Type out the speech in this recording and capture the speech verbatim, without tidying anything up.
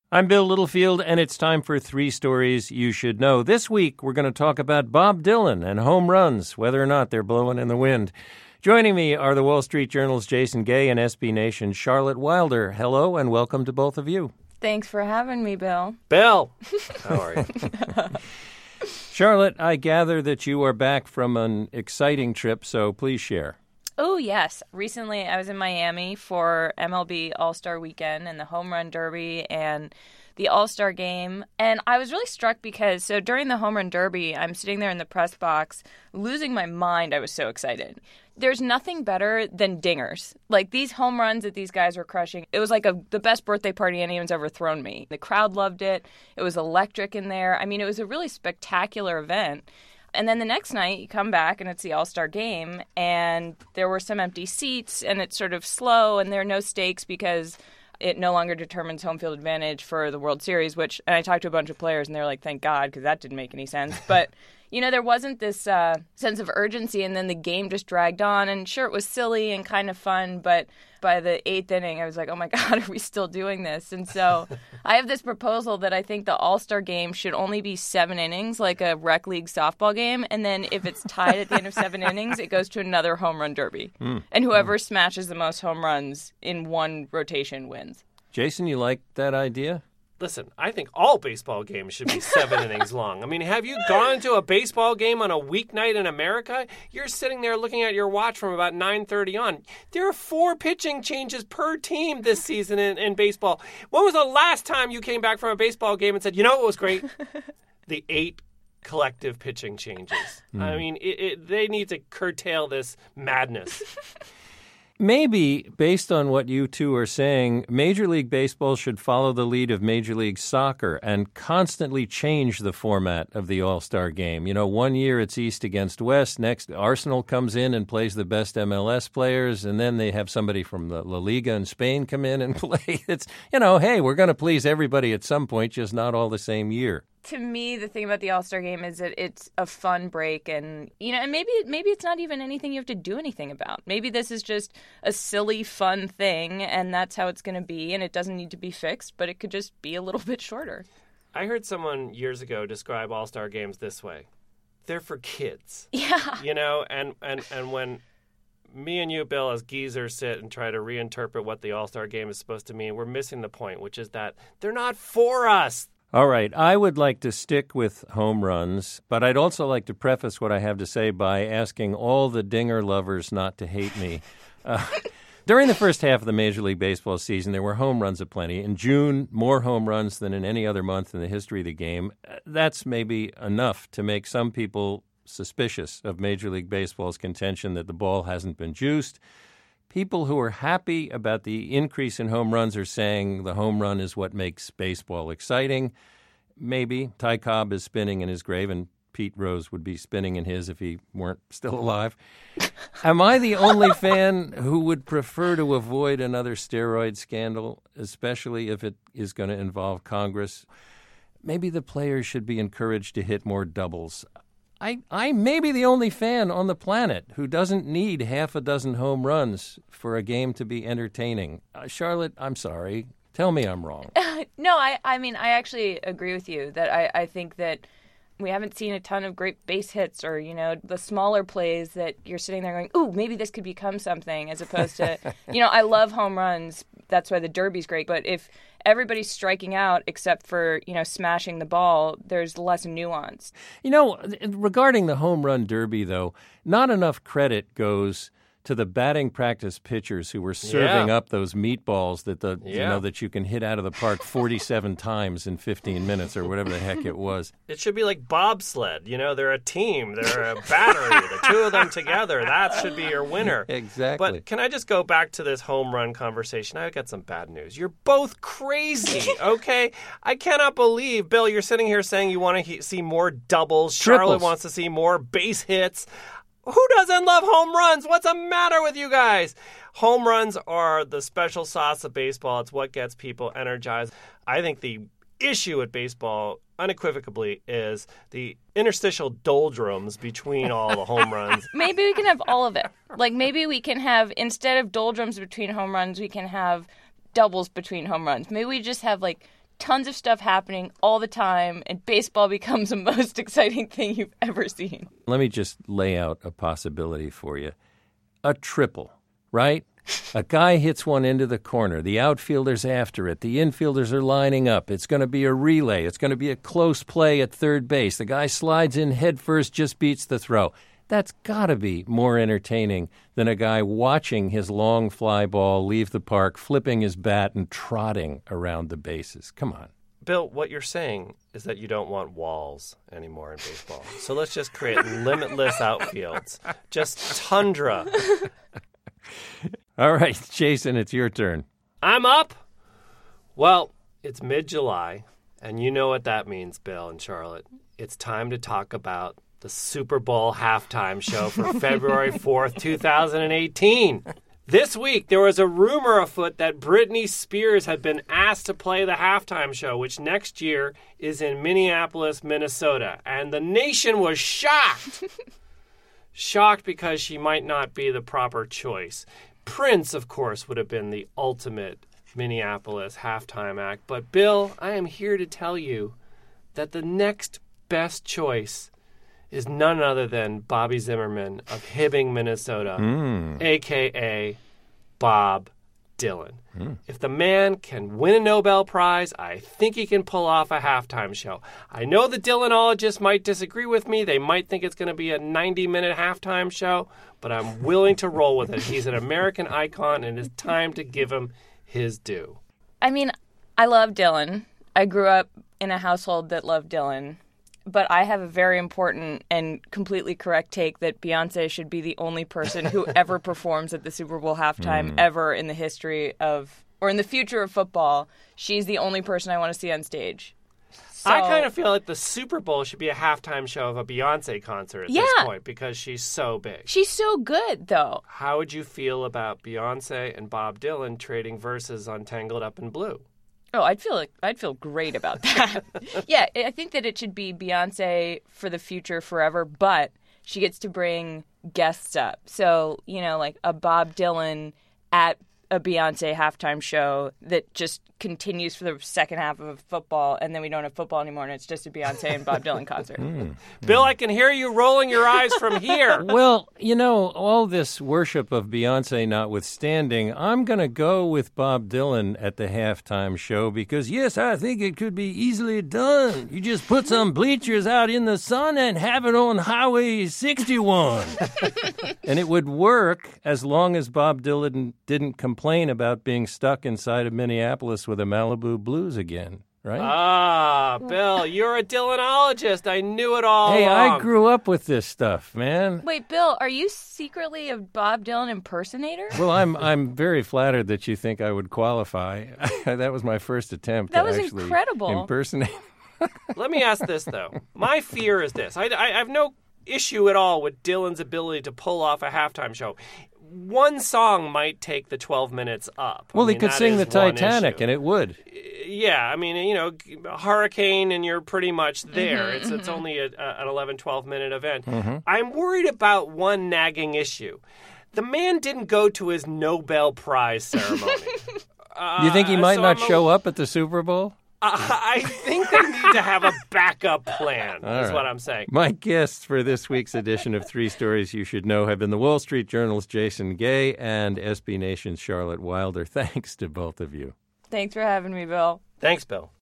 I'm Bill Littlefield, and it's time for Three Stories You Should Know. This week, we're going to talk about Bob Dylan and home runs, whether or not they're blowing in the wind. Joining me are the Wall Street Journal's Jason Gay and S B Nation's Charlotte Wilder. Hello, and welcome to both of you. Thanks for having me, Bill. Bill! How are you? Charlotte, I gather that you are back from an exciting trip, so please share. Oh, yes. Recently, I was in Miami for M L B All-Star Weekend and the Home Run Derby and the All-Star Game. And I was really struck because, so during the Home Run Derby, I'm sitting there in the press box, losing my mind. I was so excited. There's nothing better than dingers. Like, these home runs that these guys were crushing, it was like a, the best birthday party anyone's ever thrown me. The crowd loved it. It was electric in there. I mean, it was a really spectacular event. And then the next night, you come back, and it's the All-Star Game, and there were some empty seats, and it's sort of slow, and there are no stakes because it no longer determines home field advantage for the World Series, which, and I talked to a bunch of players, and they're like, thank God, because that didn't make any sense. But, you know, there wasn't this uh, sense of urgency, and then the game just dragged on, and sure, it was silly and kind of fun, but by the eighth inning, I was like, oh my God, are we still doing this? And so I have this proposal that I think the All-Star Game should only be seven innings, like a rec league softball game, and then if it's tied at the end of seven innings, it goes to another home run derby. Mm. And whoever mm. smashes the most home runs in one rotation wins. Jason, you like that idea? Listen, I think all baseball games should be seven innings long. I mean, have you gone to a baseball game on a weeknight in America? You're sitting there looking at your watch from about nine thirty on. There are four pitching changes per team this season in, in baseball. When was the last time you came back from a baseball game and said, you know what was great? The eight collective pitching changes. Mm. I mean, it, it, they need to curtail this madness. Maybe, based on what you two are saying, Major League Baseball should follow the lead of Major League Soccer and constantly change the format of the All-Star Game. You know, one year it's East against West. Next, Arsenal comes in and plays the best M L S players, and then they have somebody from the La Liga in Spain come in and play. It's, you know, hey, we're going to please everybody at some point, just not all the same year. To me, the thing about the All-Star Game is that it's a fun break, and you know, and maybe maybe it's not even anything you have to do anything about. Maybe this is just a silly, fun thing, and that's how it's going to be, and it doesn't need to be fixed, but it could just be a little bit shorter. I heard someone years ago describe All-Star Games this way: they're for kids. Yeah, you know, and and and when me and you, Bill, as geezers sit and try to reinterpret what the All-Star Game is supposed to mean, we're missing the point, which is that they're not for us. All right, I would like to stick with home runs, but I'd also like to preface what I have to say by asking all the dinger lovers not to hate me. Uh, during the first half of the Major League Baseball season, there were home runs aplenty. In June, more home runs than in any other month in the history of the game. That's maybe enough to make some people suspicious of Major League Baseball's contention that the ball hasn't been juiced. People who are happy about the increase in home runs are saying the home run is what makes baseball exciting. Maybe Ty Cobb is spinning in his grave, and Pete Rose would be spinning in his if he weren't still alive. Am I the only fan who would prefer to avoid another steroid scandal, especially if it is going to involve Congress? Maybe the players should be encouraged to hit more doubles. I, I may be the only fan on the planet who doesn't need half a dozen home runs for a game to be entertaining. Uh, Charlotte, I'm sorry. Tell me I'm wrong. No, I, I mean, I actually agree with you that I, I think that we haven't seen a ton of great base hits or, you know, the smaller plays that you're sitting there going, ooh, maybe this could become something, as opposed to, you know, I love home runs. That's why the Derby's great. But if everybody's striking out except for, you know, smashing the ball, there's less nuance. You know, regarding the home run derby, though, not enough credit goes to the batting practice pitchers who were serving yeah. up those meatballs that the yeah. you know that you can hit out of the park forty-seven times in fifteen minutes or whatever the heck it was. It should be like bobsled. You know, they're a team. They're a battery. The two of them together. That should be your winner. Exactly. But can I just go back to this home run conversation? I've got some bad news. You're both crazy, okay? I cannot believe, Bill, you're sitting here saying you want to he- see more doubles. Triples. Charlotte wants to see more base hits. Who doesn't love home runs? What's the matter with you guys? Home runs are the special sauce of baseball. It's what gets people energized. I think the issue at baseball, unequivocally, is the interstitial doldrums between all the home runs. Maybe we can have all of it. Like, maybe we can have, instead of doldrums between home runs, we can have doubles between home runs. Maybe we just have, like, tons of stuff happening all the time, and baseball becomes the most exciting thing you've ever seen. Let me just lay out a possibility for you. A triple, right? A guy hits one into the corner. The outfielder's after it. The infielders are lining up. It's going to be a relay. It's going to be a close play at third base. The guy slides in head first, just beats the throw. That's got to be more entertaining than a guy watching his long fly ball leave the park, flipping his bat and trotting around the bases. Come on. Bill, what you're saying is that you don't want walls anymore in baseball. So let's just create limitless outfields. Just tundra. All right, Jason, it's your turn. I'm up. Well, it's mid-July, and you know what that means, Bill and Charlotte. It's time to talk about the Super Bowl halftime show for February fourth, twenty eighteen. This week, there was a rumor afoot that Britney Spears had been asked to play the halftime show, which next year is in Minneapolis, Minnesota. And the nation was shocked. Shocked because she might not be the proper choice. Prince, of course, would have been the ultimate Minneapolis halftime act. But, Bill, I am here to tell you that the next best choice is none other than Bobby Zimmerman of Hibbing, Minnesota, mm. a k a. Bob Dylan. Mm. If the man can win a Nobel Prize, I think he can pull off a halftime show. I know the Dylanologists might disagree with me. They might think it's going to be a ninety-minute halftime show, but I'm willing to roll with it. He's an American icon, and it's time to give him his due. I mean, I love Dylan. I grew up in a household that loved Dylan. But I have a very important and completely correct take that Beyonce should be the only person who ever performs at the Super Bowl halftime mm. ever in the history of, or in the future of football. She's the only person I want to see on stage. So, I kind of feel like the Super Bowl should be a halftime show of a Beyonce concert at yeah. this point because she's so big. She's so good, though. How would you feel about Beyonce and Bob Dylan trading verses on Tangled Up in Blue? Oh, I'd feel like I'd feel great about that. Yeah, I think that it should be Beyonce for the future forever, but she gets to bring guests up. So, you know, like a Bob Dylan at a Beyonce halftime show that just continues for the second half of football, and then we don't have football anymore, and it's just a Beyonce and Bob Dylan concert. Mm. Bill, I can hear you rolling your eyes from here. Well, you know, all this worship of Beyonce notwithstanding, I'm going to go with Bob Dylan at the halftime show because, yes, I think it could be easily done. You just put some bleachers out in the sun and have it on Highway sixty-one. And it would work as long as Bob Dylan didn't complain about being stuck inside of Minneapolis with a Malibu Blues again, right? Ah, Bill, you're a Dylanologist. I knew it all Hey, along. I grew up with this stuff, man. Wait, Bill, are you secretly a Bob Dylan impersonator? Well, I'm I'm very flattered that you think I would qualify. That was my first attempt That to was actually incredible. impersonate. Let me ask this, though. My fear is this. I, I, I have no issue at all with Dylan's ability to pull off a halftime show. One song might take the twelve minutes up. Well, I he mean, could that sing is the Titanic, one issue. and it would. Yeah, I mean, you know, hurricane, and you're pretty much there. Mm-hmm, it's mm-hmm. it's only a, a, an eleven, twelve-minute event. Mm-hmm. I'm worried about one nagging issue. The man didn't go to his Nobel Prize ceremony. uh, You think he might so not I'm a- show up at the Super Bowl? Uh, I think they need to have a backup plan, All is right. what I'm saying. My guests for this week's edition of Three Stories You Should Know have been the Wall Street Journal's Jason Gay and S B Nation's Charlotte Wilder. Thanks to both of you. Thanks for having me, Bill. Thanks, Bill.